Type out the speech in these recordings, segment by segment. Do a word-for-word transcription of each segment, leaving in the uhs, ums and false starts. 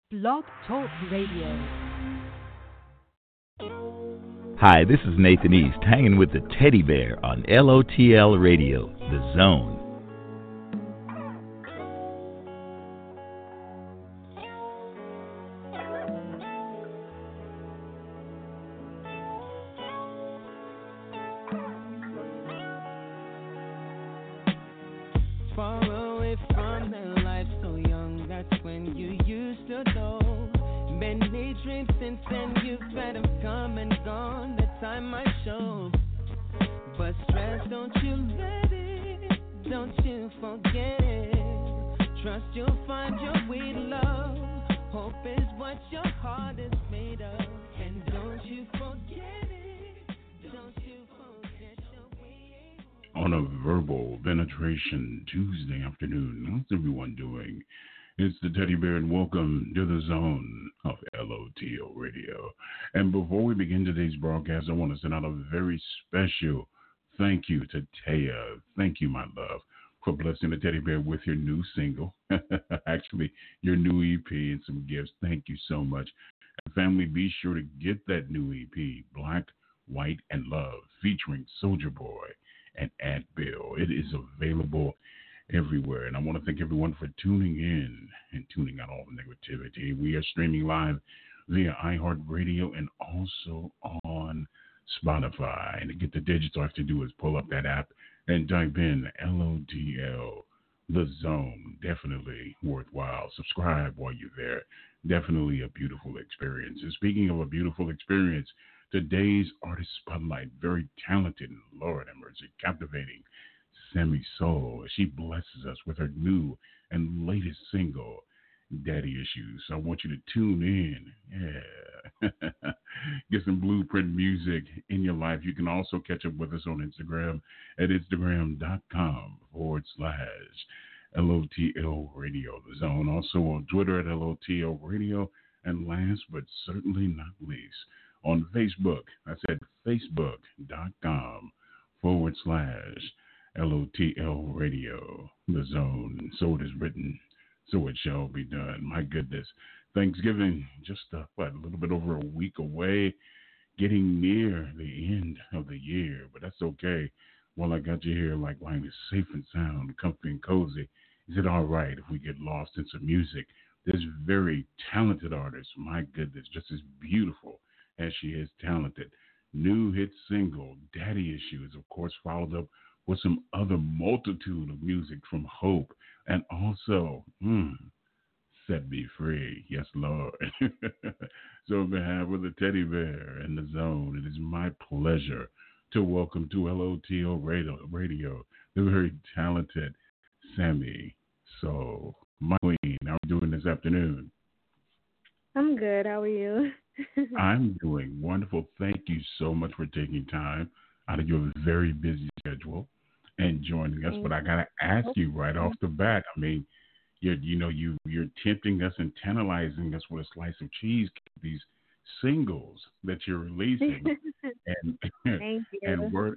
Blog Talk Radio. Hi, this is Nathan East, hanging with the Teddy Bear on L O T L Radio, The Zone. Tuesday afternoon. How's everyone doing? It's the Teddy Bear, and welcome to the Zone of L O T O Radio. And before we begin today's broadcast, I want to send out a very special thank you to Taya. Thank you, my love, for blessing the Teddy Bear with your new single. Actually, your new E P and some gifts. Thank you so much. And family, be sure to get that new E P, Black, White, and Love, featuring Soulja Boy and Aunt Bill. It is available everywhere. And I want to thank everyone for tuning in and tuning out all the negativity. We are streaming live via iHeartRadio and also on Spotify. And to get the digits, all I have to do is pull up that app and type in L O T L, The Zone. Definitely worthwhile. Subscribe while you're there. Definitely a beautiful experience. And speaking of a beautiful experience, today's artist spotlight, very talented, Lord have mercy, captivating, Sammy Soul. She blesses us with her new and latest single, Daddy Issues. So I want you to tune in. Yeah. Get some blueprint music in your life. You can also catch up with us on Instagram at Instagram.com forward slash L O T L Radio, The Zone. Also on Twitter at L O T L Radio. And last but certainly not least, on Facebook, I said Facebook.com forward slash L O T L Radio, The Zone. So it is written, so it shall be done. My goodness. Thanksgiving, just uh, what, a little bit over a week away, getting near the end of the year, but that's okay. While I got you here, like lying is safe and sound, comfy and cozy, is it all right if we get lost in some music? This very talented artist, my goodness, just as beautiful as she is talented. New hit single, Daddy Issues, of course, followed up with some other multitude of music from Hope, and also, mm, Set Me Free. Yes, Lord. So on behalf of the Teddy Bear and the Zone, it is my pleasure to welcome to L O T O Radio, Radio the very talented Sammy Soul. My queen, how are you doing this afternoon? I'm good. How are you? I'm doing wonderful. Thank you so much for taking time out of your very busy schedule and joining us. But I gotta ask you right off the bat. I mean, you're you know you you're tempting us and tantalizing us with a slice of cheese. These singles that you're releasing, and Thank you. and word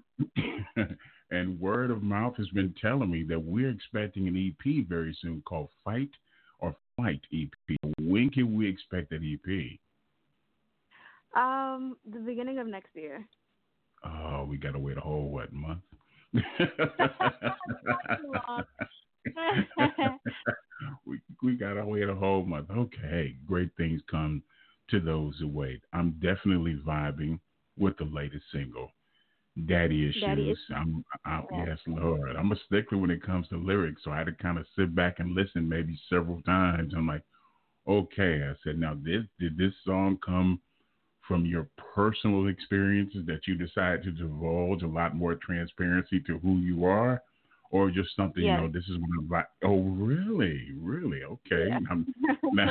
and word of mouth has been telling me that we're expecting an E P very soon called Fight or Flight E P. When can we expect that E P? Um, the beginning of next year. Oh, we gotta wait a whole what month? we we gotta wait a whole month. Okay, great things come to those who wait. I'm definitely vibing with the latest single, Daddy Issues. Daddy Issues. I'm, I, yes, Lord. I'm a stickler when it comes to lyrics, so I had to kind of sit back and listen maybe several times. I'm like, okay. I said, now this did this song come from your personal experiences that you decided to divulge a lot more transparency to who you are, or just something, yes. you know, this is what I'm like, oh, really? Really? Okay. Yeah. Now,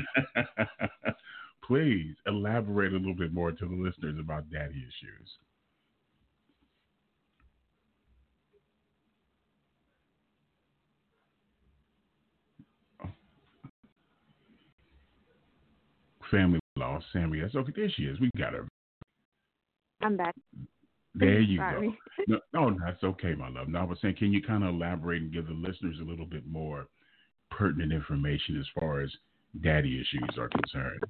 please elaborate a little bit more to the listeners about Daddy Issues. Family lost Sammy. That's okay. There she is. We got her. I'm back. There you Sorry. go. No, no, that's okay, my love. Now, I was saying, can you kind of elaborate and give the listeners a little bit more pertinent information as far as daddy issues are concerned?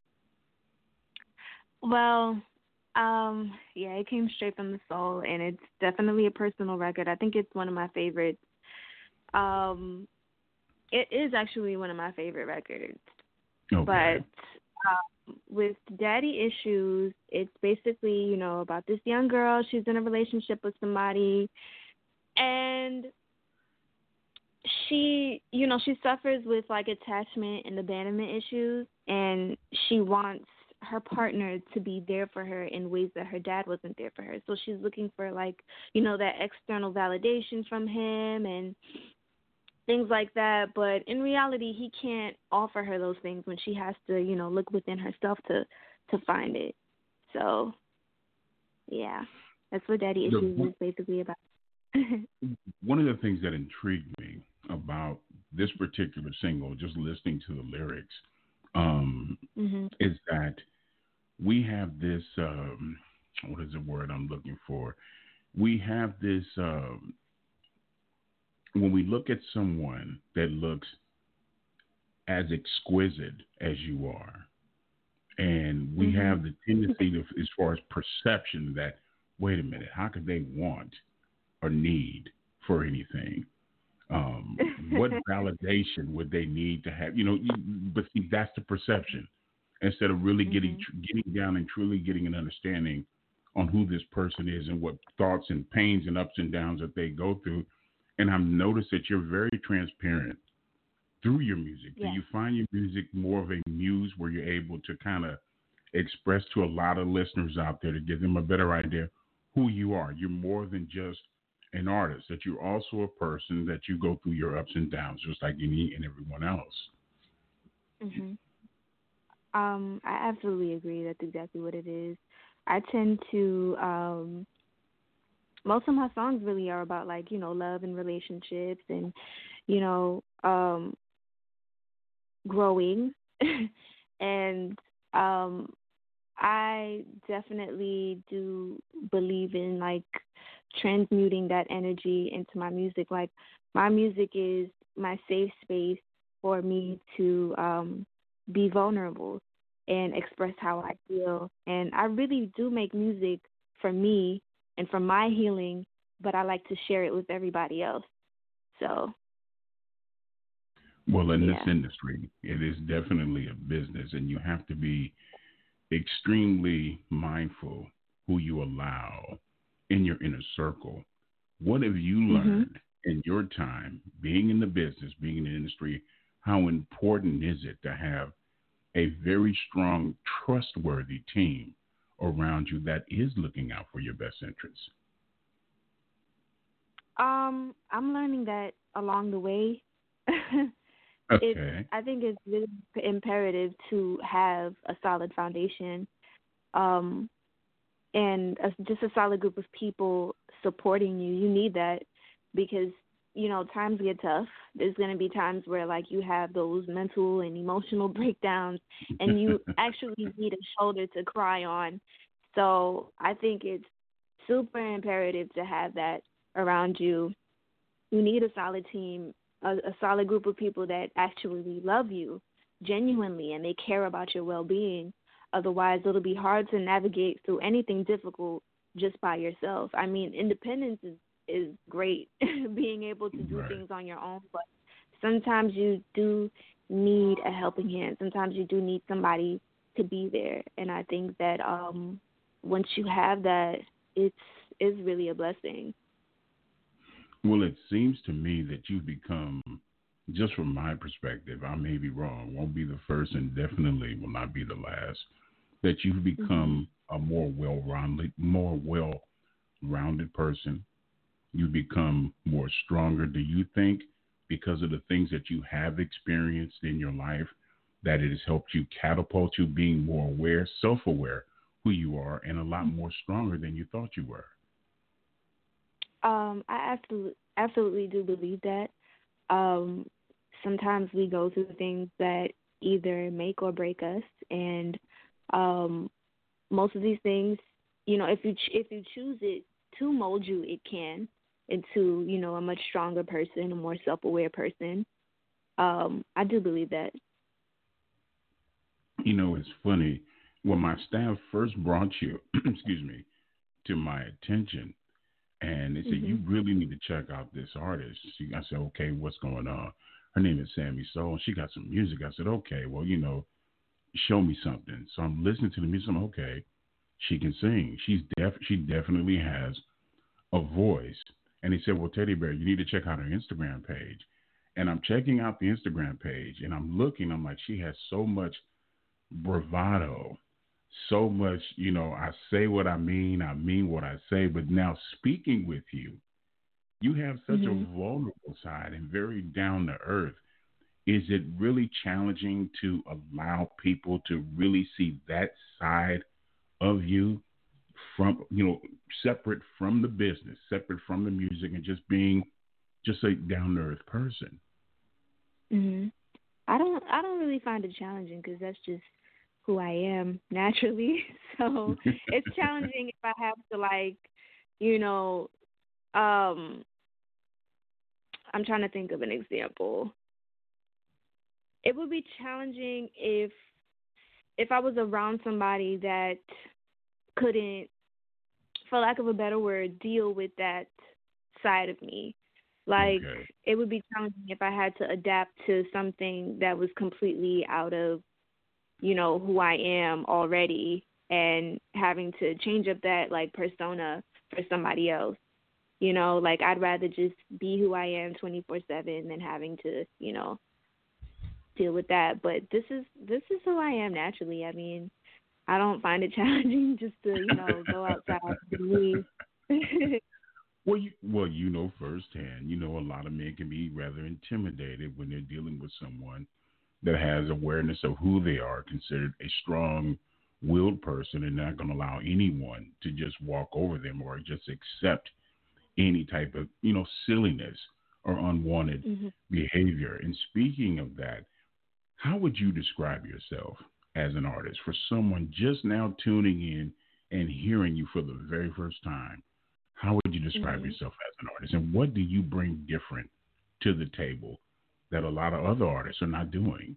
Well, um, yeah, it came straight from the soul, and it's definitely a personal record. I think it's one of my favorites. Um, it is actually one of my favorite records. Okay. But um, with Daddy Issues, it's basically, you know, about this young girl. She's in a relationship with somebody, and she, you know, she suffers with, like, attachment and abandonment issues, and she wants her partner to be there for her in ways that her dad wasn't there for her. So she's looking for, like, you know, that external validation from him and things like that. But in reality, he can't offer her those things when she has to, you know, look within herself to, to find it. So, yeah, that's what Daddy Issues The, is basically about. one of the things that intrigued me about this particular single, just listening to the lyrics, um, mm-hmm. is that we have this, um, what is the word I'm looking for? We have this, um, when we look at someone that looks as exquisite as you are, and we mm-hmm. have the tendency to, as far as perception, that, wait a minute, how could they want or need for anything? Um, what validation would they need to have? You know, you, but see, that's the perception. Instead of really getting mm-hmm. getting down and truly getting an understanding on who this person is and what thoughts and pains and ups and downs that they go through. And I've noticed that you're very transparent through your music. Yeah. Do you find your music more of a muse where you're able to kind of express to a lot of listeners out there to give them a better idea who you are? You're more than just an artist, that you're also a person, that you go through your ups and downs just like any and everyone else. Mm-hmm. Um, I absolutely agree. That's exactly what it is. I tend to, um, most of my songs really are about, like, you know, love and relationships and, you know, um, growing. and um, I definitely do believe in, like, transmuting that energy into my music. Like, my music is my safe space for me to um, be vulnerable and express how I feel. And I really do make music for me and for my healing, but I like to share it with everybody else. So, well, in yeah. this industry, it is definitely a business, and you have to be extremely mindful who you allow in your inner circle. What have you learned mm-hmm. in your time being in the business, being in the industry? How important is it to have a very strong, trustworthy team around you that is looking out for your best interests? Um, I'm learning that along the way. Okay. It's, I think it's really imperative to have a solid foundation, um, and a, just a solid group of people supporting you. You need that because, you know, times get tough. There's going to be times where, like, you have those mental and emotional breakdowns, and you actually need a shoulder to cry on. So I think it's super imperative to have that around you. You need a solid team, a, a solid group of people that actually love you genuinely and they care about your well-being. Otherwise, it'll be hard to navigate through anything difficult just by yourself. I mean, independence is, is great, being able to do right. things on your own, but sometimes you do need a helping hand. Sometimes you do need somebody to be there. And I think that um, once you have that, it's, it's really a blessing. Well, it seems to me that you've become, just from my perspective, I may be wrong, won't be the first and definitely will not be the last, that you've become mm-hmm. a more well-rounded, more well-rounded person. You become more stronger. Do you think, because of the things that you have experienced in your life, that it has helped you catapult you being more aware, self-aware who you are, and a lot more stronger than you thought you were? Um, I absolutely, absolutely do believe that. Um, sometimes we go through things that either make or break us, and um, most of these things, you know, if you ch- if you choose it to mold you, it can into, you know, a much stronger person, a more self-aware person. Um, I do believe that. You know, it's funny. When my staff first brought you, excuse me, to my attention, and they said, Mhm. you really need to check out this artist. She, I said, okay, what's going on? Her name is Sammy Soul, and she got some music. I said, okay, well, you know, show me something. So I'm listening to the music. I'm okay. She can sing. She's def. She definitely has a voice. And he said, well, Teddy Bear, you need to check out her Instagram page. And I'm checking out the Instagram page, and I'm looking. I'm like, she has so much bravado, so much, you know, I say what I mean, I mean what I say. But now speaking with you, you have such Mhm. a vulnerable side and very down to earth. Is it really challenging to allow people to really see that side of you from, you know, separate from the business, separate from the music, and just being just a down to earth person? Mhm. I don't. I don't really find it challenging because that's just who I am naturally. So it's challenging if I have to like, you know, um, I'm trying to think of an example. It would be challenging if if I was around somebody that couldn't, for lack of a better word, deal with that side of me. Like, Okay. it would be challenging if I had to adapt to something that was completely out of, you know, who I am already and having to change up that, like, persona for somebody else. You know, like, I'd rather just be who I am twenty-four seven than having to, you know, deal with that. But this is this is who I am naturally. I mean, I don't find it challenging just to, you know, go outside and leave. Well, you, well, you know firsthand, you know, a lot of men can be rather intimidated when they're dealing with someone that has awareness of who they are, considered a strong-willed person, and not going to allow anyone to just walk over them or just accept any type of, you know, silliness or unwanted hmm behavior. And speaking of that, how would you describe yourself as an artist for someone just now tuning in and hearing you for the very first time? How would you describe hmm yourself as an artist, and what do you bring different to the table that a lot of other artists are not doing?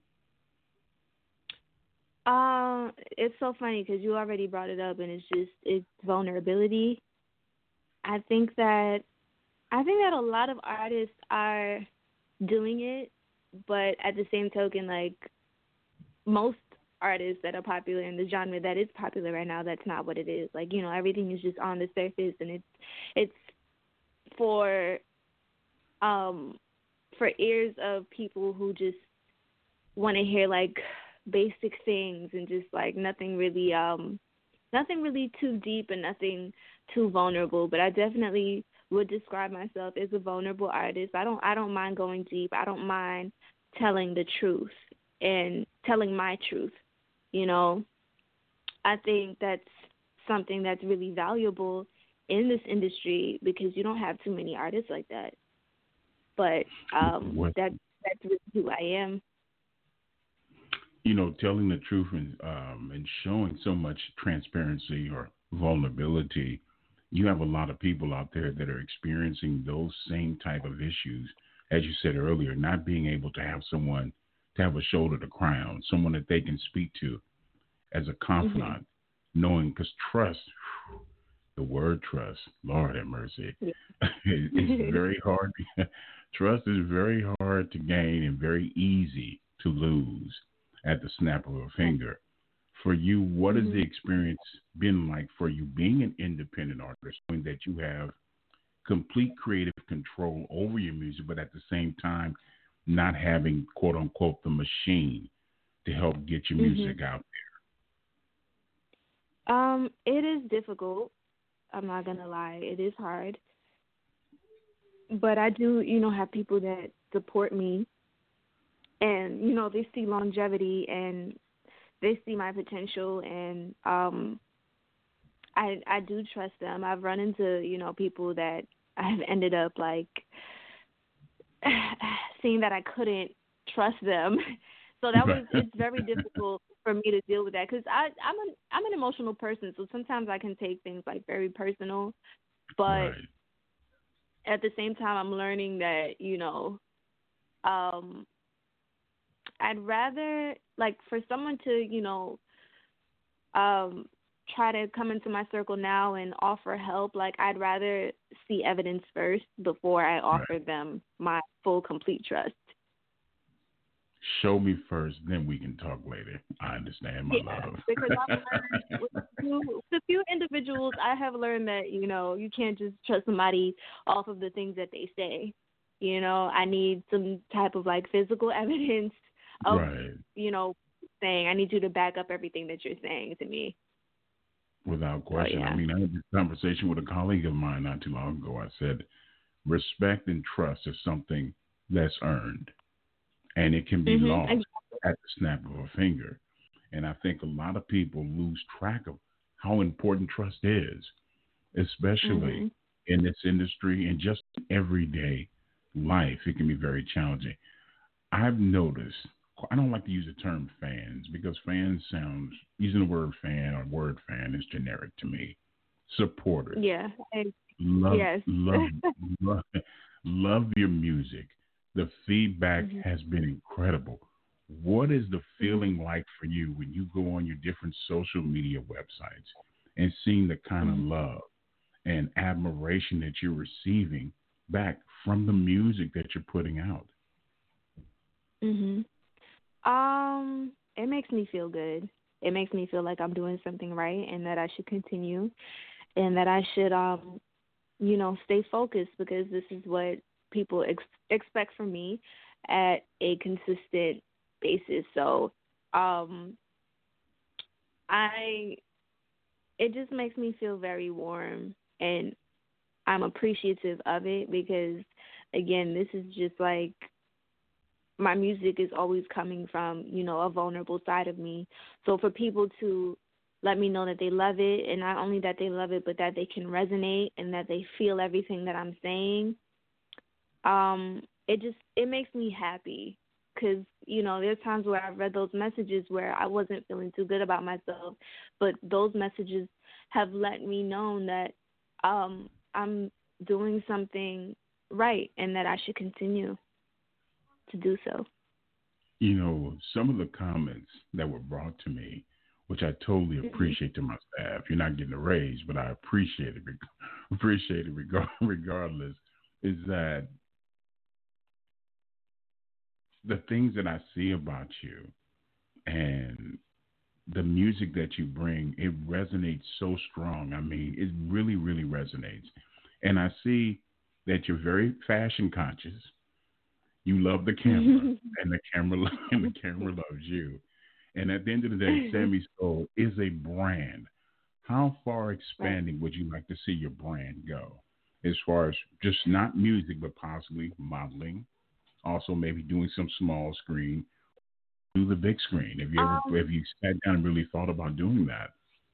Um, it's so funny because you already brought it up, and it's just it's vulnerability. I think that I think that a lot of artists are doing it, but at the same token, like most artists that are popular in the genre that is popular right now, that's not what it is. Like, you know, everything is just on the surface, and it's it's for um for ears of people who just want to hear like basic things and just like nothing really um nothing really too deep and nothing too vulnerable. But I definitely would describe myself as a vulnerable artist. I don't I don't mind going deep. I don't mind telling the truth and telling my truth. You know, I think that's something that's really valuable in this industry because you don't have too many artists like that. But um What, that that's really who I am. you know, telling the truth and um, and showing so much transparency or vulnerability. You have a lot of people out there that are experiencing those same type of issues, as you said earlier, not being able to have someone to have a shoulder to cry on, someone that they can speak to as a Mhm. confidant, knowing because trust, the word trust, Lord have mercy, Yeah. it's very hard. Trust is very hard to gain and very easy to lose at the snap of a finger. For you, what has the mhm. experience been like for you being an independent artist, knowing that you have complete creative control over your music, but at the same time, not having quote unquote the machine to help get your Mhm. music out Um, it is difficult. I'm not gonna lie, it is hard. But I do, you know, have people that support me, and you know, they see longevity and they see my potential, and um, I I do trust them. I've run into, you know, people that I've ended up like seeing that I couldn't trust them. So that there? was it's very difficult for me to deal with that because I I'm an I'm an emotional person, so sometimes I can take things like very personal, but Right. at the same time I'm learning that, you know, um I'd rather, like, for someone to, you know, um, try to come into my circle now and offer help, like, I'd rather see evidence first before I offer Right. them my full, complete trust. Show me first, then we can talk later. I understand, my Yeah, love. because I've learned with a, few, with a few individuals, I have learned that, you know, you can't just trust somebody off of the things that they say. You know, I need some type of, like, physical evidence of, Right. you know, saying, I need you to back up everything that you're saying to me. Without So, question. yeah. I mean, I had this conversation with a colleague of mine not too long ago. I said, respect and trust is something that's earned, and it can be Mm-hmm. lost Exactly. at the snap of a finger. And I think a lot of people lose track of how important trust is, especially Mm-hmm. in this industry and just everyday life. It can be very challenging. I've noticed, I don't like to use the term fans because fans sounds, using the word fan or word fan is generic to me. Supporters. Yeah. I, Love, yes. love, love, love your music. The feedback Mm-hmm. has been incredible. What is the feeling like for you when you go on your different social media websites and seeing the kind Mm-hmm. of love and admiration that you're receiving back from the music that you're putting out? Mhm. Um, it makes me feel good. It makes me feel like I'm doing something right and that I should continue and that I should um, you know, stay focused because this is what people ex- expect from me at a consistent basis. So, um I it just makes me feel very warm and I'm appreciative of it because again, this is just like my music is always coming from, you know, a vulnerable side of me. So for people to let me know that they love it, and not only that they love it, but that they can resonate and that they feel everything that I'm saying, um, it just, it makes me happy. Because, you know, there's times where I've read those messages where I wasn't feeling too good about myself, but those messages have let me know that um, I'm doing something right and that I should continue to do so. You know, some of the comments that were brought to me, which I totally appreciate to my staff. You're not getting a raise, but I appreciate it. Appreciate it regardless. Is that the things that I see about you and the music that you bring, it resonates so strong. I mean, it really, really resonates. And I see that you're very fashion conscious. You love the camera, and the camera and the camera loves you. And at the end of the day, Sammy Soul is a brand. How far expanding would you like to see your brand go, as far as just not music, but possibly modeling, also maybe doing some small screen, do the big screen? Have you ever Um, have you sat down and really thought about doing that?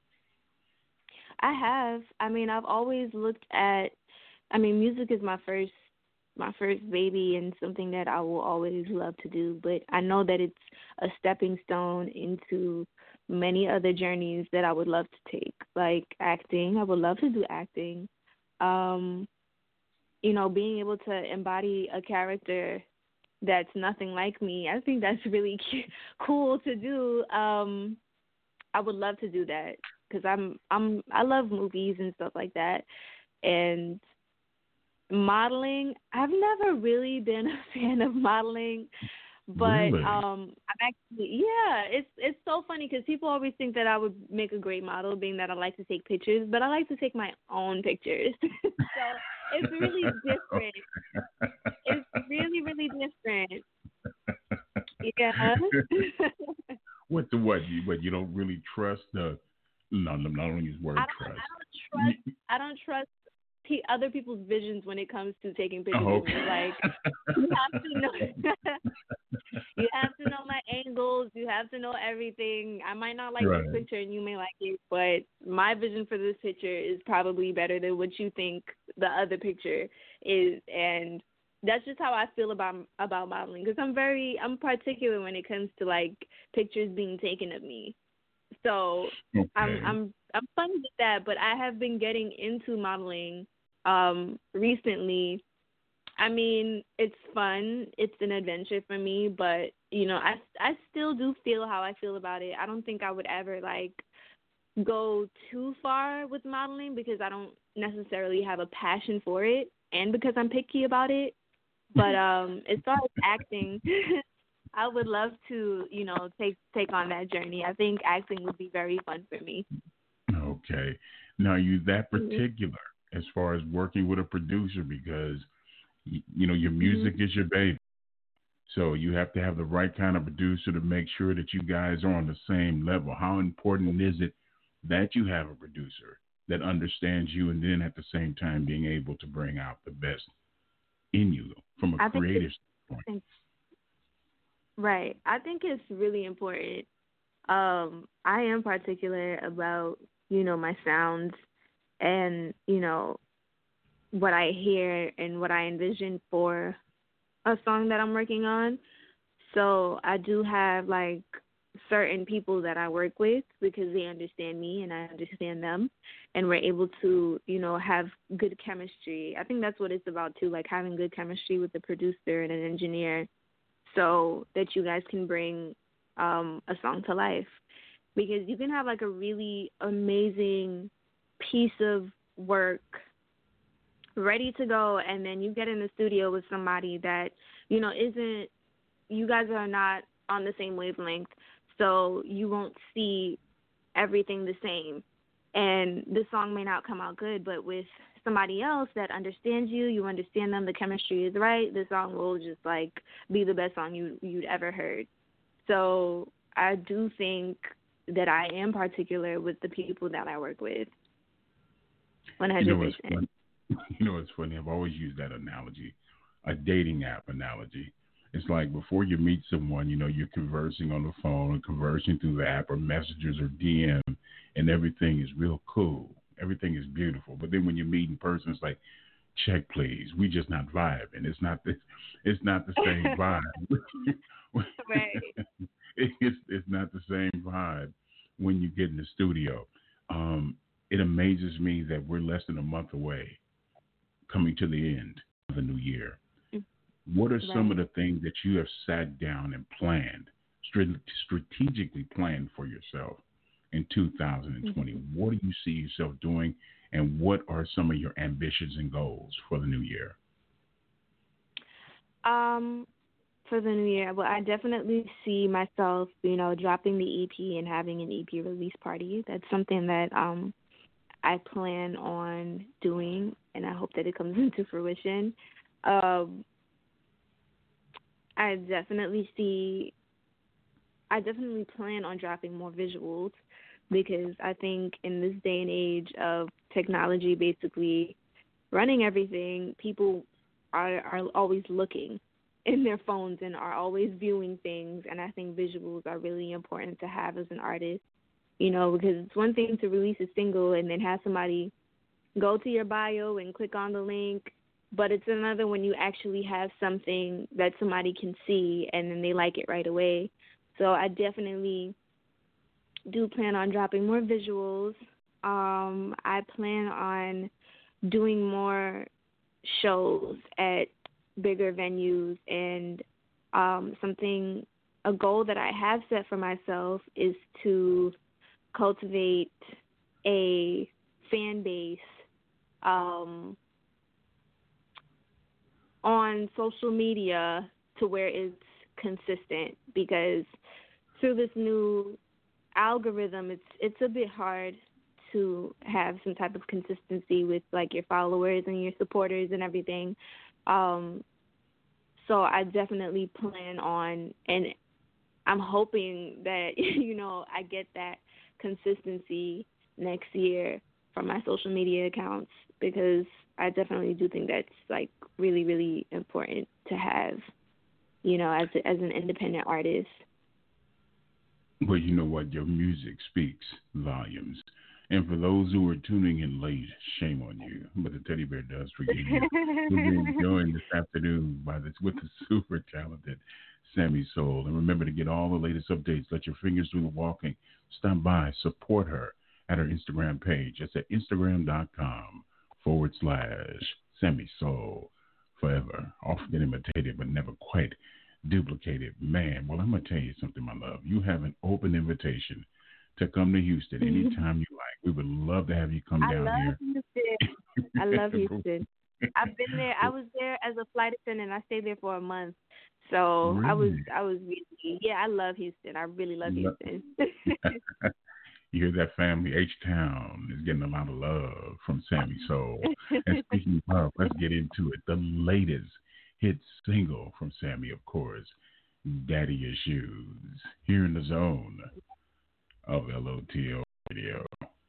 I have. I mean, I've always looked at. I mean, music is my first my first baby and something that I will always love to do. But I know that it's a stepping stone into many other journeys that I would love to take, like acting. I would love to do acting. Um, you know, being able to embody a character that's nothing like me, I think that's really cute, cool to do. Um, I would love to do that because I'm I'm I love movies and stuff like that, and modeling. I've never really been a fan of modeling, but Really? um, I'm actually yeah. It's it's so funny because people always think that I would make a great model, being that I like to take pictures, but I like to take my own pictures. So it's really different. It's really really different. Yeah. What the what? You what? You don't really trust the? No, no, not only use word I don't, trust. I don't trust. I don't trust pe- other people's visions when it comes to taking pictures Oh, of me. okay. Like you have to know, you have to know my angles. You have to know everything. I might not like Right. this picture and you may like it, but my vision for this picture is probably better than what you think the other picture is, and that's just how I feel about about modeling. Because I'm very I'm particular when it comes to like pictures being taken of me. So Okay. I'm I'm I'm fun with that, but I have been getting into modeling um, recently. I mean, it's fun. It's an adventure for me, but you know, I, I still do feel how I feel about it. I don't think I would ever, like, go too far with modeling because I don't necessarily have a passion for it and because I'm picky about it. But um, as far as acting, I would love to, you know, take take on that journey. I think acting would be very fun for me. Okay. Now, are you that particular mm-hmm. as far as working with a producer because, you know, your music mm-hmm. is your baby. So you have to have the right kind of producer to make sure that you guys are on the same level. How important is it that you have a producer that understands you and then at the same time being able to bring out the best in you from a I creative standpoint? Right. I think it's really important. Um, I am particular about, you know, my sounds and, you know, what I hear and what I envision for a song that I'm working on. So I do have, like, certain people that I work with because they understand me and I understand them, and we're able to, you know, have good chemistry. I think that's what it's about too, like having good chemistry with the producer and an engineer so that you guys can bring um, a song to life. Because you can have like a really amazing piece of work ready to go, and then you get in the studio with somebody that, you know, isn't, you guys are not on the same wavelength. So you won't see everything the same. And the song may not come out good, but with somebody else that understands you, you understand them, the chemistry is right, the song will just, like, be the best song you, you'd ever heard. So I do think that I am particular with the people that I work with. one hundred percent. You know what's funny? You know what's funny? I've always used that analogy, a dating app analogy. It's like before you meet someone, you know, you're conversing on the phone and conversing through the app or messages or D M, and everything is real cool. Everything is beautiful. But then when you meet in person, it's like, check, please. We just not vibing. It's not this. It's not the same vibe. Right. It's it's not the same vibe when you get in the studio. Um, it amazes me that we're less than a month away, coming to the end of the new year. What are right. some of the things that you have sat down and planned, strategically planned for yourself in two thousand twenty? Mm-hmm. What do you see yourself doing, and what are some of your ambitions and goals for the new year? Um, for the new year, well, I definitely see myself, you know, dropping the E P and having an E P release party. That's something that um, I plan on doing, and I hope that it comes into fruition. Um, I definitely see, I definitely plan on dropping more visuals because I think in this day and age of technology basically running everything, people are, are always looking in their phones and are always viewing things, and I think visuals are really important to have as an artist, you know, because it's one thing to release a single and then have somebody go to your bio and click on the link, but it's another when you actually have something that somebody can see and then they like it right away. So I definitely do plan on dropping more visuals. Um, I plan on doing more shows at bigger venues, and um, something, a goal that I have set for myself is to cultivate a fan base um, on social media to where it's consistent, because through this new algorithm, it's it's a bit hard to have some type of consistency with like your followers and your supporters and everything. Um, so I definitely plan on, and I'm hoping that, you know, I get that consistency next year from my social media accounts, because I definitely do think that's like really, really important to have, you know, as a, as an independent artist. Well, you know what? Your music speaks volumes. And for those who are tuning in late, shame on you. But the Teddy Bear does forgive you. We'll be enjoying this afternoon by this with the super talented Sammy Soul. And remember to get all the latest updates. Let your fingers do the walking. Stop by, support her at her Instagram page. It's at Instagram.com forward slash Sammy Soul. Forever. Often imitated, but never quite duplicated. Man, well, I'm going to tell you something, my love. You have an open invitation to come to Houston anytime you like. We would love to have you come I down love here. Houston. I love Houston. I've been there. I was there as a flight attendant. I stayed there for a month. So really? I was, I was really, yeah, I love Houston. I really love Houston. You hear that, family? H-Town is getting a lot of love from Sammy Soul. And speaking of, let's get into it. The latest hit single from Sammy, of course, Daddy Issues, here in the zone of L O T L Radio.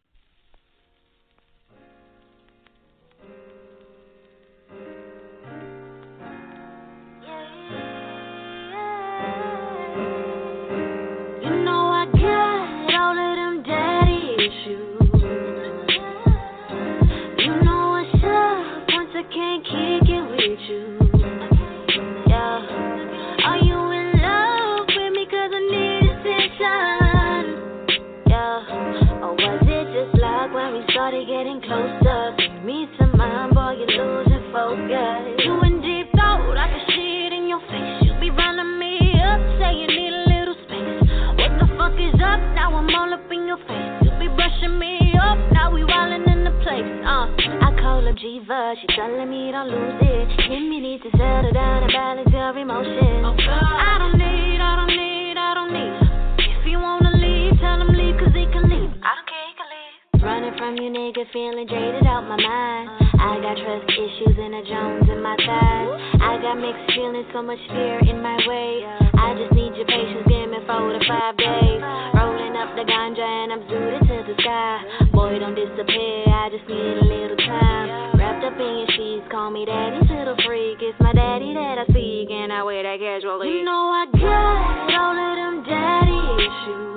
Started getting closer. Me to mine, boy, you're losing focus. You in deep thought, I can see it in your face. You be running me up, say you need a little space. What the fuck is up? Now I'm all up in your face. You be brushing me up, now we wildin' in the place. Uh, I call her Jiva, she telling me don't lose it. Give me need to settle down and balance your emotions. Oh, I don't need, I don't need, I don't need. If you wanna leave, tell him leave, cause he can leave. I don't care. Running from you, nigga, feeling jaded out my mind. I got trust issues and a Jones in my thighs. I got mixed feelings, so much fear in my way. I just need your patience, give me four to five days. Rolling up the ganja and I'm zooted to the sky. Boy, don't disappear, I just need a little time. Wrapped up in your sheets, call me daddy, little freak. It's my daddy that I speak, and I wear that casually. You know I got all of them daddy issues.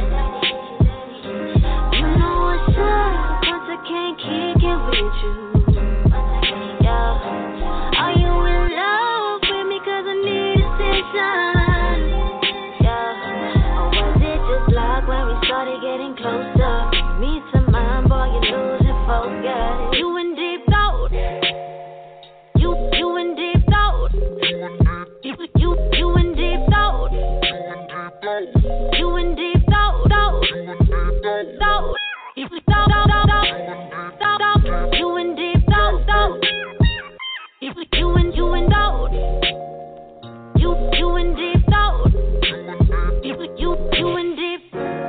Once I can't kick it with you, yeah. Are you in love with me cause I need attention, yeah. Or was it just luck when we started getting closer? Me to mine, boy, you're losing focus. You in deep thought. You, you in deep thought. You, you, you in deep thought. You in deep thought, thought, thought. You in deep thought, thought. You in, you in thought. You, you in deep thought. You, you, you in deep.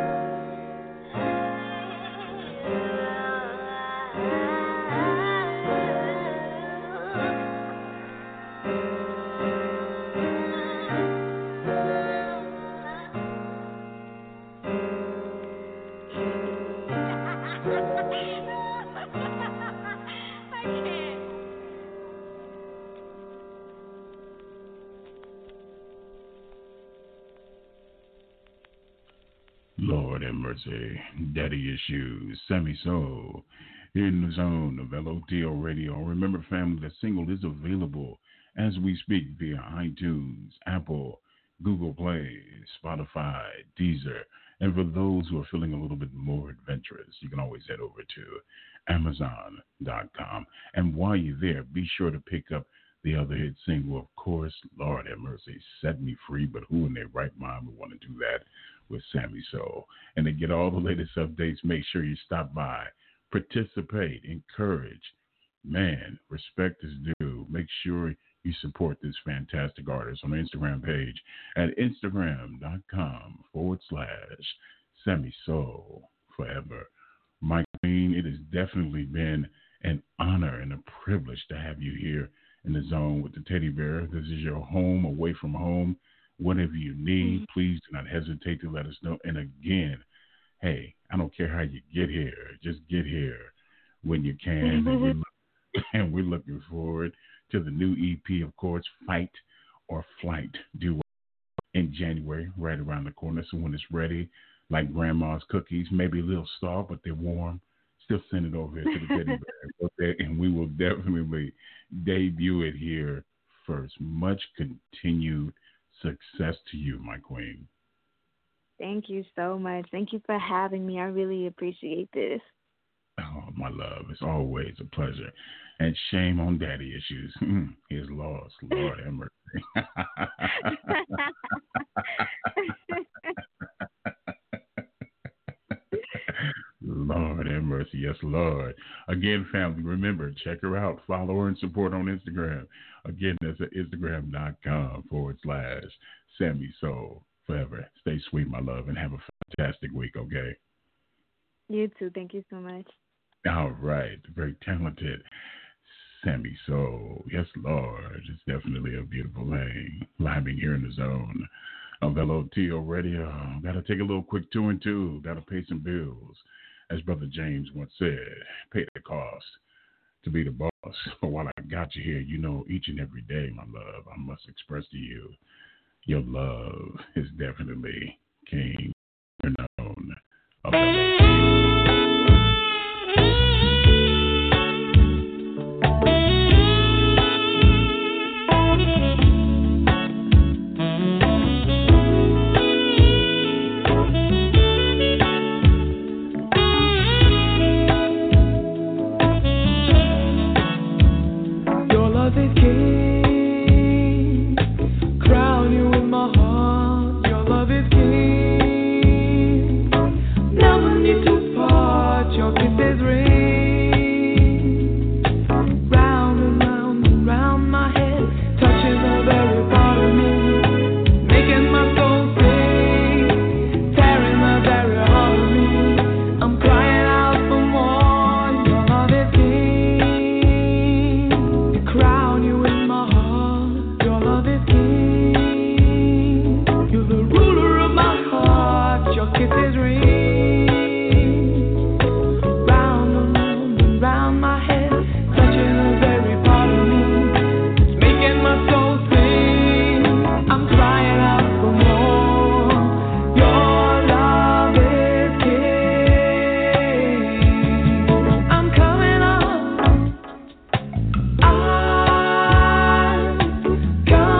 Lord have mercy. Daddy Issues, Sammy Soul, in the zone of L O T L Radio. Remember, family, the single is available as we speak via iTunes, Apple, Google Play, Spotify, Deezer. And for those who are feeling a little bit more adventurous, you can always head over to Amazon dot com. And while you're there, be sure to pick up the other hit single, of course, Lord have mercy, Set Me Free. But who in their right mind would want to do that with Sammy Soul? And to get all the latest updates, make sure you stop by, participate, encourage. Man, respect is due. Make sure you support this fantastic artist on the Instagram page at Instagram.com forward slash Sammy Soul Forever. My queen, it has definitely been an honor and a privilege to have you here in the zone with the teddy bear. This is your home away from home. Whatever you need, please do not hesitate to let us know. And again, hey, I don't care how you get here. Just get here when you can. And we're, look, and we're looking forward to the new E P, of course, Fight or Flight, due in January, right around the corner. So when it's ready, like grandma's cookies, maybe a little soft, but they're warm, still send it over here to the teddy bear. And we will definitely debut it here first. Much continued success to you, my queen. Thank you so much. Thank you for having me. I really appreciate this. Oh, my love, it's always a pleasure. And shame on daddy issues. His loss, Lord have mercy. Lord have mercy. Yes, Lord. Again, family, remember, check her out. Follow her and support her on Instagram. Again, that's at Instagram.com forward slash Sammy Soul Forever. Stay sweet, my love, and have a fantastic week, okay? You too. Thank you so much. All right. Very talented Sammy Soul. Yes, Lord. It's definitely a beautiful thing. Living here in the zone of L O T O Radio. Got to take a little quick two and two. Got to pay some bills. As Brother James once said, pay the cost to be the boss. But while I got you here, you know, each and every day, my love, I must express to you, your love is definitely king or known of L O T.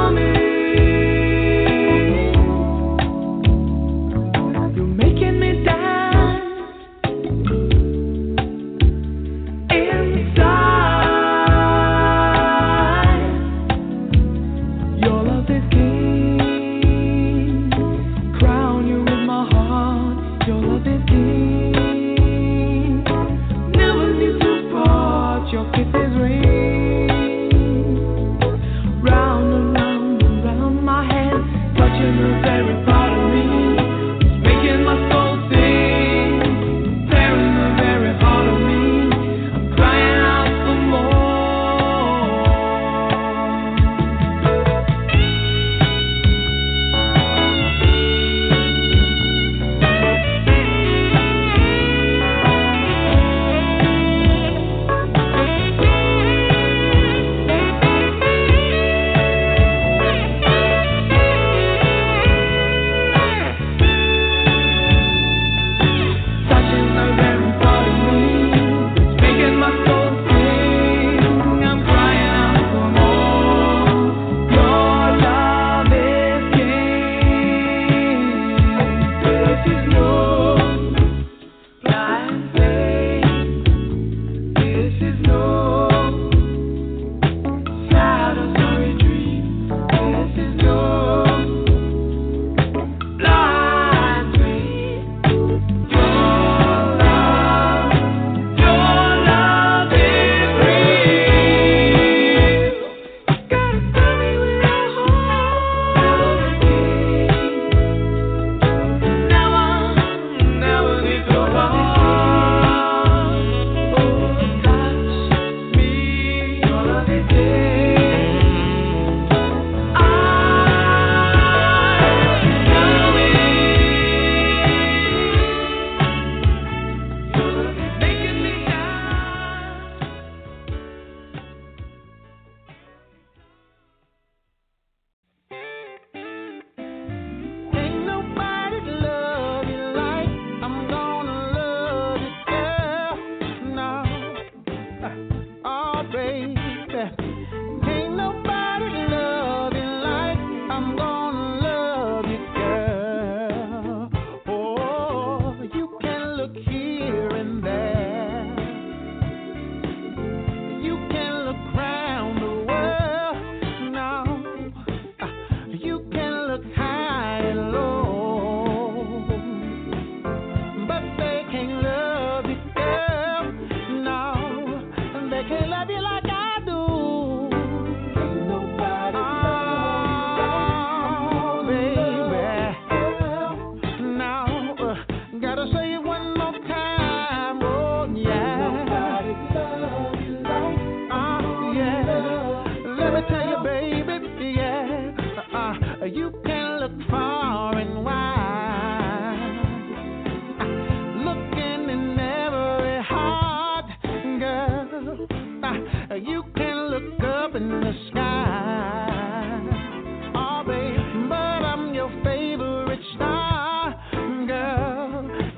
Making me die.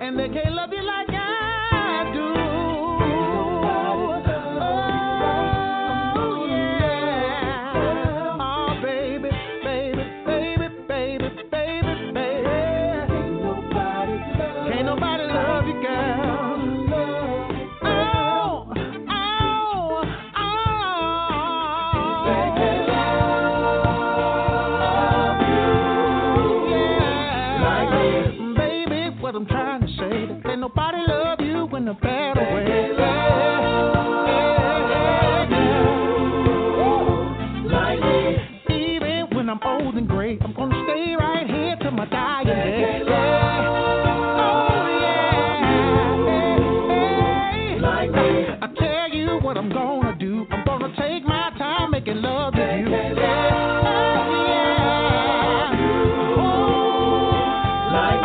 and they can't love you like I do. Oh, yeah. Oh, baby, baby, baby, baby, baby, baby. Can't nobody love you, girl. I'm trying to say that can't nobody love you in a better way. Like even when I'm old and gray, I'm gonna stay right here till my dying day. Oh yeah. Like I tell you what I'm gonna do. I'm gonna take my time making love to you. Oh yeah. Oh, like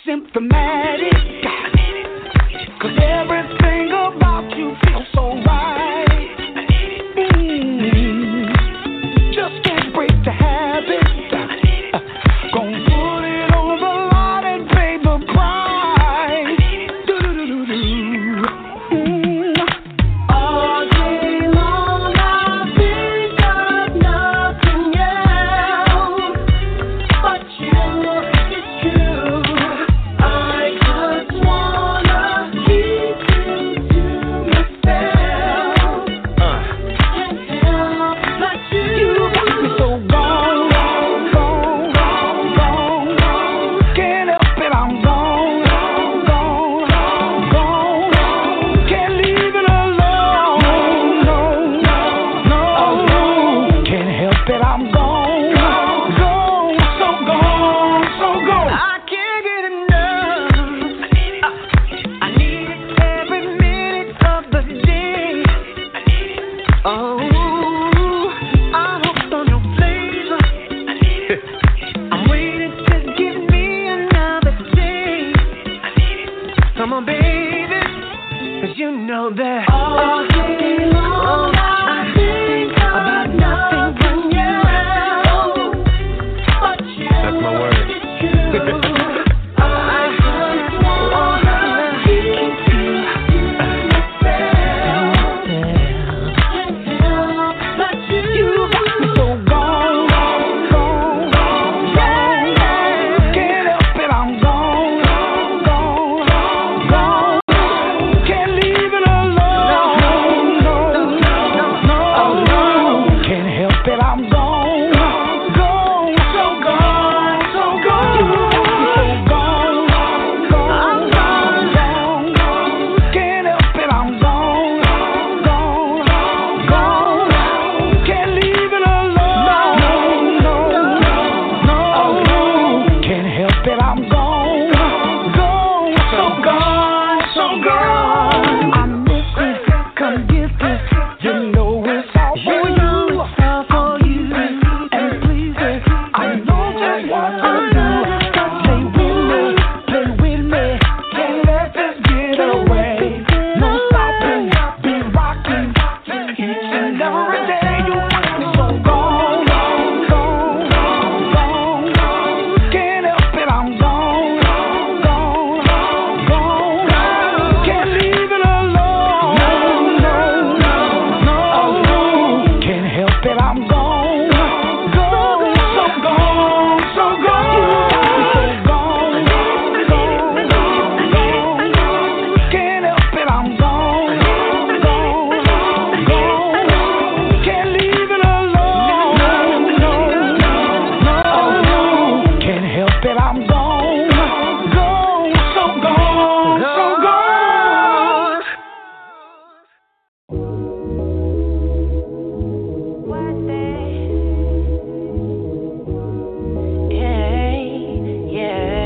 symptomatic. Cause everything about you feels so right. Mm. Just can't break the habit. Uh, Gonna put it on the line and pay the price. Do-do-do-do-do. Mm. All day long I think of nothing else but you. It's true. I just wanna keep you to myself. Can't help but you. You got me so gone, gone, gone, gone, gone. Can't help it, I'm gone, gone, gone. Can't leave it alone, no, no, no. Can't help it, I'm gone, gone, so gone, so gone. I can't get enough. I need it every minute of the day. Oh, I'm hooked on your flavor. I'm waiting to give me another day. Come on, baby, 'cause you know that all day long I think about nothing else but you. That's my word. It's true. I just wanna keep you to myself. Can't help but you. You got me so gone, gone, gone, gone. Can't help it, I'm gone, gone, gone. Can't leave it alone, no, no, no. Can't help it, I'm gone, gone, so gone, so gone. You got me so gone, gone, gone, gone. Can't help it, I'm gone, gone, gone. Can't leave it alone, no, no, no. Can't help it, I'm gone, gone, so gone, so gone. I miss it, come get this. You know it's all for you, all for you. And please, I know just what to do. Play with me, play with me. Can't let this get away. No stopping, be rocking. Each and every day you want me so gone, gone, gone, gone. Can't help it, I'm gone, gone, gone. Can't leave it alone, no, no, no. Can't help it, I'm gone, gone, so gone, so gone. You got me so gone, gone, gone. Can't help it, I'm gone, gone, gone. Can't leave it alone, no, no, no. Can't help it, I'm gone, gone, so gone, so gone. What day? Yeah, yeah.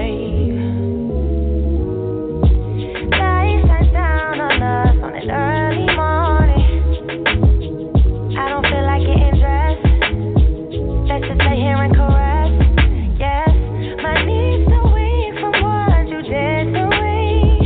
Life shines down on us on an early morning. I don't feel like getting dressed. Let's just lay here and caress. Yes, my knees are weak from what you did to me.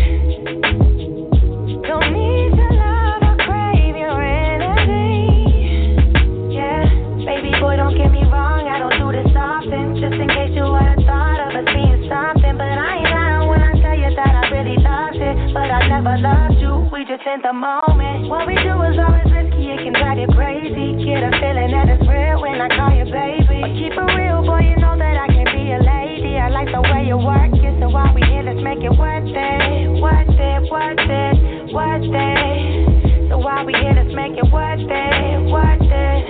Don't need your love, I crave your energy. Yeah, baby boy, don't get me wrong, I don't do this often. Just in case you hadn't thought of us being something. But I ain't lying when I tell you that I really loved it. But I never loved you, we just in the moment. What we do is always risky, it can drive you crazy. Get a feeling that it's real when I call you baby. But keep it real, boy, you know that I can be a lady. I like the way you work it, so while we here, let's make it worth it. Worth it, worth it, worth it. So while we here, let's make it worth it, worth it.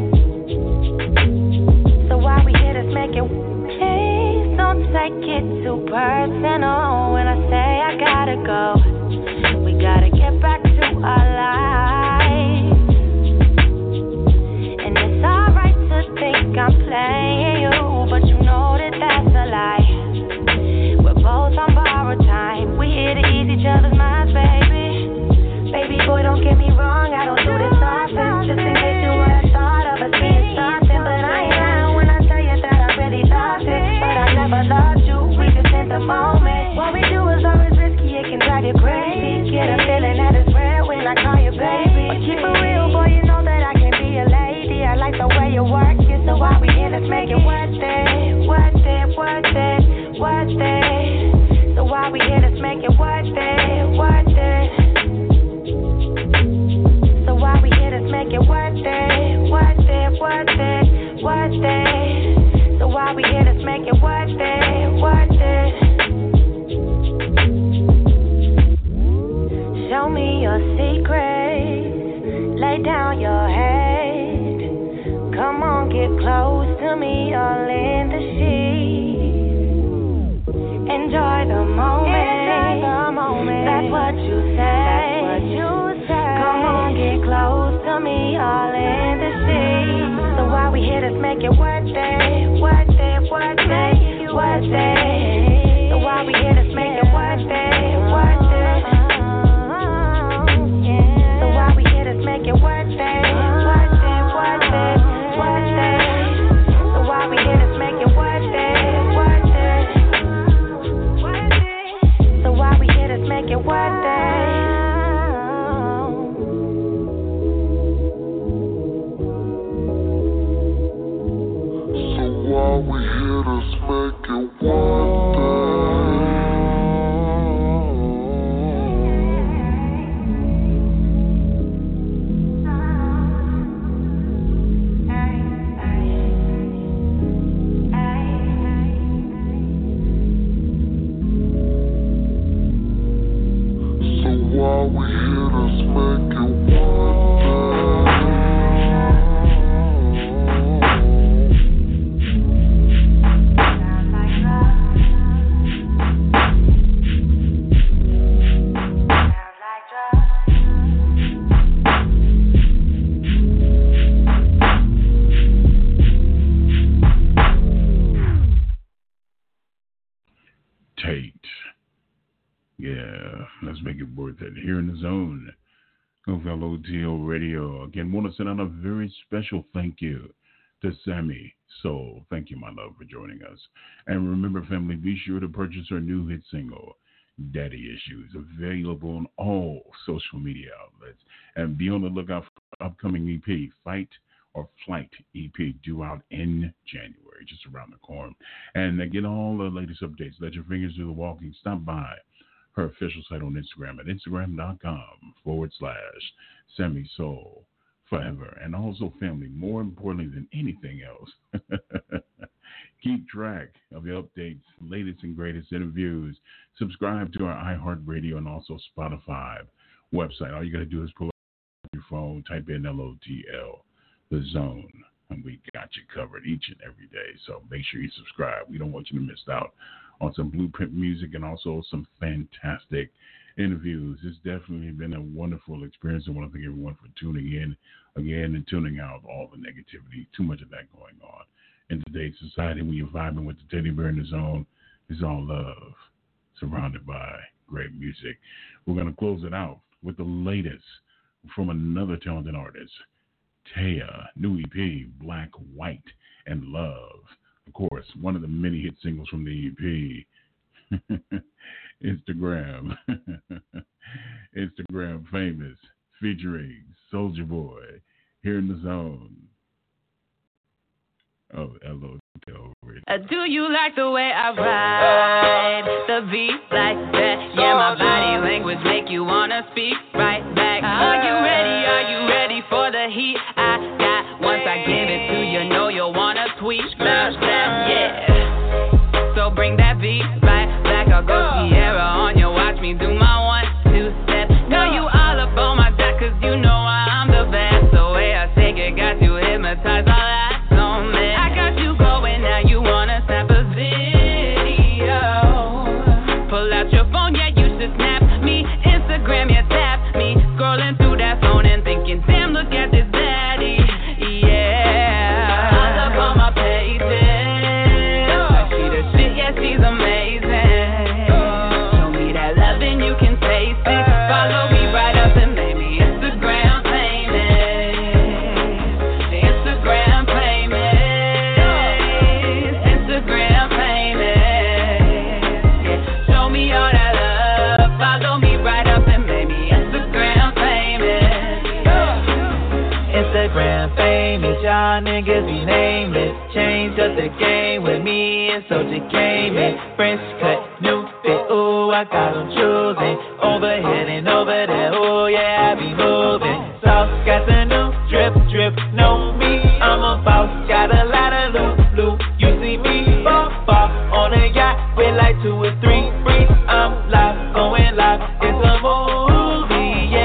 So while we here, let's make it. Please don't take it too personal when I say I gotta go. We gotta get back to our lives. And it's alright to think I'm playing you, but you know that that's a lie. We're both on borrowed time. We here to ease each other's minds, baby. Baby boy, don't get me wrong, I don't do this often. Just in case you were thought of us being something. But I ain't lying when I tell you that I really loved it. But I never loved you, we just in the moment. me your secrets. Lay down your head. Come on, get close to me, all in the sheets. Enjoy the moment. Enjoy the moment. That's what you say. That's what you say. Come on, get close to me, all in the sheets. So while we here, let's make it worth it, worth it, worth it, worth it. So while we here, let's make it worth it, worth it. So while we here, let's make it worth it, worth it, worth it, worth it. So while we here, let's make it worth it, worth it, worth it. So while we here, let's make it worth it. While we here, let's make it one day. So while we here, let's make it one day. Tate. Yeah, let's make it worth it. Here in the zone of L O T L Radio. Again, want to send out a very special thank you to Sammy Soul. Thank you, my love, for joining us. And remember, family, be sure to purchase her new hit single, Daddy Issues, available on all social media outlets. And be on the lookout for upcoming E P, Fight or Flight E P, due out in January, just around the corner. And get all the latest updates. Let your fingers do the walking. Stop by her official site on Instagram at instagram.com forward slash Sammy Soul Forever. And also, family, more importantly than anything else, keep track of the updates, latest and greatest interviews. Subscribe to our iHeartRadio and also Spotify website. All you got to do is pull up your phone, type in L O T L, the zone, and we got you covered each and every day. So make sure you subscribe. We don't want you to miss out on some blueprint music and also some fantastic interviews. It's definitely been a wonderful experience. I want to thank everyone for tuning in again and tuning out all the negativity. Too much of that going on in today's society. When you're vibing with the Teddy Bear in the Zone, it's all love, surrounded by great music. We're going to close it out with the latest from another talented artist, Taya, new E P, Black, White, and Love. Of course, one of the many hit singles from the E P, Instagram, Instagram Famous, featuring Soulja Boy, here in the zone of L O T L Radio. Uh, do you like the way I ride the beat like that? Yeah, my body language make you wanna speak right back. Are you ready? Are you ready for the heat I got? Once I give it to you, know you'll wanna tweet that, that, yeah. So bring that beat right back. I'll go Sierra on you, watch me do my one, two step. Know you all up on my back, cause you know I'm the best. The way I take it got you hypnotized, all eyes on me. I got you going, now you wanna snap a video. Pull out your phone, yeah, you should snap me. Instagram, yeah, tap me. Scrolling through that phone and thinking, damn, look at this daddy. Yeah, I love all my pages. I see the shit, yeah, she's amazing. Show me that love and you can taste it. Follow me right up and make me Instagram famous. Instagram famous. Instagram famous. Yeah, show me all that love. Follow me right up and make me Instagram famous. Instagram famous, y'all niggas be nameless. Change up the game with me and Soulja came in. French cut, new fit, ooh, I got them choosing. Overhead and over there, ooh, yeah, I be moving. Sauce got the new drip, drip, know me, I'm a boss. Got a lot of loot, loot, you see me, fall, fall. On a yacht with like two or three freaks, I'm live, going live, it's a movie, yeah.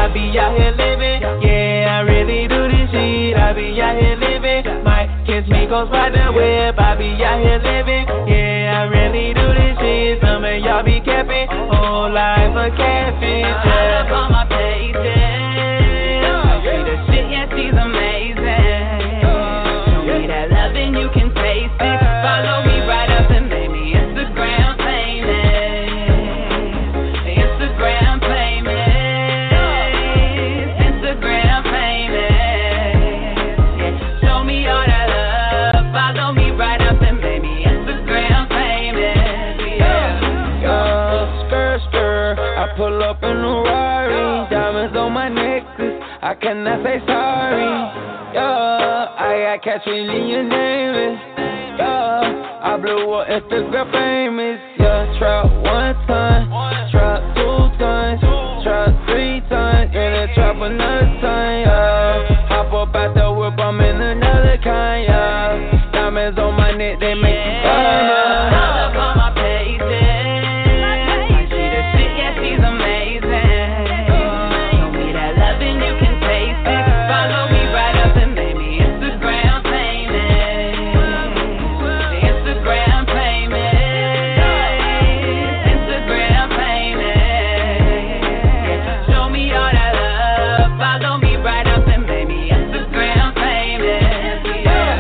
I be out here living. Yeah, I really do this shit. I be out here living. Might kiss me, goes by the whip. I be out here living. Yeah, I really do this shit. Some of y'all be capping. Whole life a catfish. Yeah. I love all my pages. See the shit, yeah, she's amazing. Show me that love and you can taste it. Follow me right up and make me Instagram famous. Instagram famous. Instagram famous. Yeah. Show me all that love. Follow me right up and make me Instagram famous. Yeah. Yeah. Skirt, skirt. I pull up in a Rari. Diamonds on my necklace. I cannot say sorry. Yeah. I got cash feeling your name is. Yeah. I blew up Instagram famous. Yeah. Trap one time. Trap two times. Trap three times. In the trap another time. Yeah. Hop up out the whip. I'm in another kind. Yeah. Diamonds on my neck. They make me fun. I love all my pages. I see the shit, yeah, she's amazing. Show me that love and you can taste it. Follow me right up and make me Instagram famous. Instagram famous. Instagram famous. Yeah. Show me all that love. Follow me right up and make me Instagram famous. Yeah.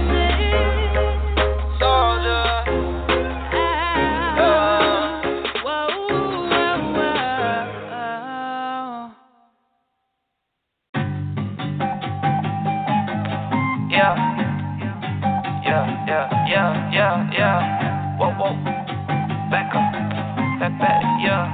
Yeah, yeah, yeah, yeah, yeah, yeah. Whoa, whoa, back up, back back, yeah.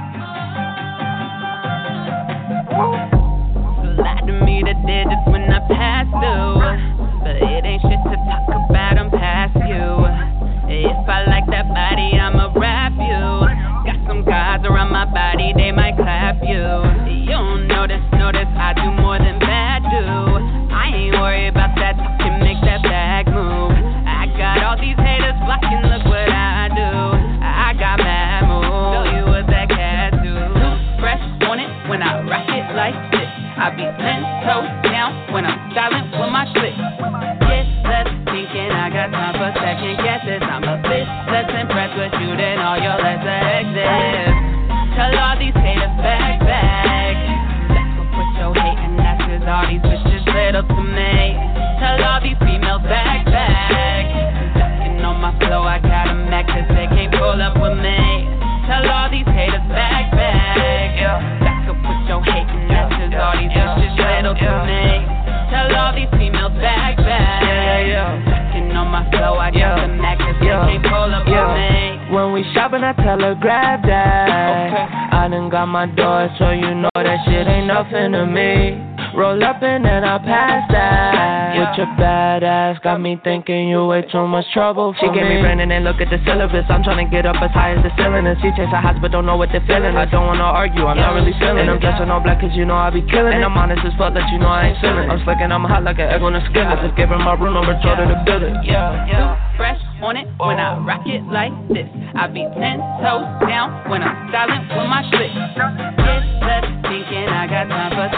Lied to me that did this when I passed through, but it ain't shit to talk about, I'm past you. If I like that body, I'ma rap you. Got some guys around my body, they might clap you. You don't notice, notice I do more than bad do. I ain't worried about that, can make that bag move. I got all these haters blocking, look what I do. I got mad moves, show you what that cat do. Fresh on it when I rock it like this. I be ten toes down when I'm silent with my click. Get less thinking, I got time for second guesses. I'm a bit less impressed with you than all your lesser exes. Tell all these haters back, back. That's what put your hating ass, 'cause all these bitches little to me. Tell all these females back, back. Ducking on my flow, I got them mad 'cause they can't pull up with me. Tell all these haters back, back. Yeah. That's what put your hating ass, 'cause all these bitches little to me. Tell all these females back, back. Yeah, yeah. Ducking on my flow, I got them mad 'cause they can't pull up with me. When we shopping, I tell her grab that. Okay. I done got my door, so you know that shit ain't nothing to me. Roll up and then I pass that. With your bad ass, got me thinking you way too much trouble for She gave me Brandon and look at the syllabus. I'm trying to get up as high as the ceiling. And she chase a house but don't know what they're feeling. I don't wanna argue, I'm not really feeling. I'm dressing all black 'cause you know I be killing. And I'm honest as fuck that you know I ain't feeling. I'm slick and I'm hot like an egg on a skillet. Just give her my room number, told her to build it. Yeah, yeah. Fresh on it when I rock it like this. I be ten toes down when I'm silent with my shit. Get less thinking, I got time for